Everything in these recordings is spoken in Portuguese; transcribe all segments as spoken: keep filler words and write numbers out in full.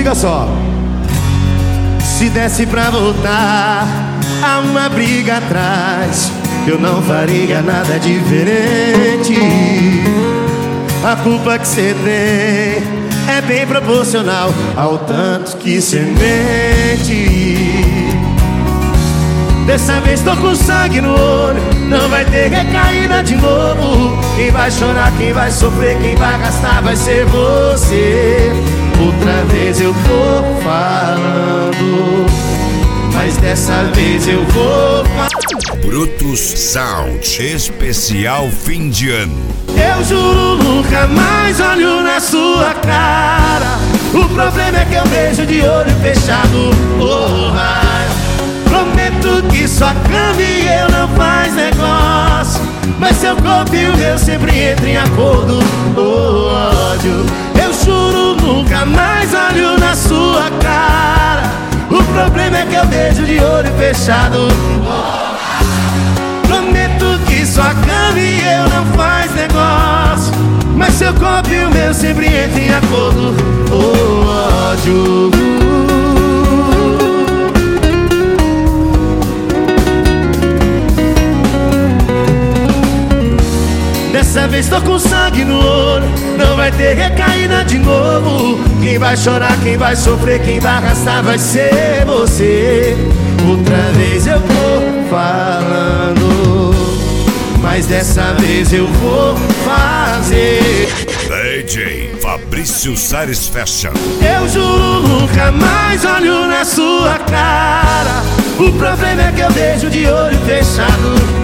música só. Se desse pra voltar a uma briga atrás, eu não faria nada diferente. A culpa que cê tem é bem proporcional ao tanto que cê mente. Dessa vez tô com sangue no olho, não vai ter recaída de novo. Quem vai chorar, quem vai sofrer, quem vai gastar vai ser você. Outra vez eu vou falando, mas dessa vez eu vou falando. Brutus Sound especial fim de ano. Eu juro nunca mais olho na sua cara. O problema é que eu vejo de olho fechado. Oh, mas prometo que sua cama e eu não faz negócio, mas seu corpo e o meu sempre entram em acordo. Oh, ódio. Eu juro nunca mais olho na sua cara. O problema é que eu vejo de olho fechado. Prometo que sua cama e eu não faz negócio, mas seu corpo e o meu sempre entram em acordo. Oh, ódio. Dessa vez tô com sangue no olho, não vai ter recaída de novo. Quem vai chorar, quem vai sofrer, quem vai arrastar vai ser você. Outra vez eu vou falando, mas dessa vez eu vou fazer. D J Fabrício Sares Fashion. Eu juro nunca mais olho na sua cara. O problema é que eu vejo de olho fechado.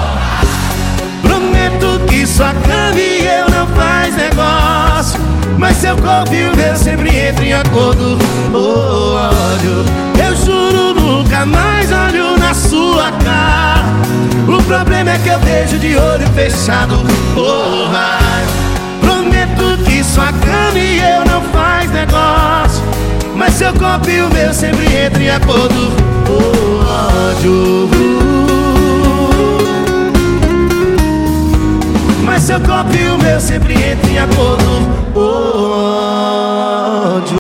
Prometo que sua cama e eu não faz negócio, mas seu corpo e o meu sempre entram em acordo. Oh, ódio. Eu juro nunca mais olho na sua cara. O problema é que eu vejo de olho fechado. Oh, vai. Prometo que sua cama e eu não faz negócio, mas seu corpo e o meu sempre entram em acordo. Oh, ódio. Mas seu corpo e o meu sempre entram em acordo.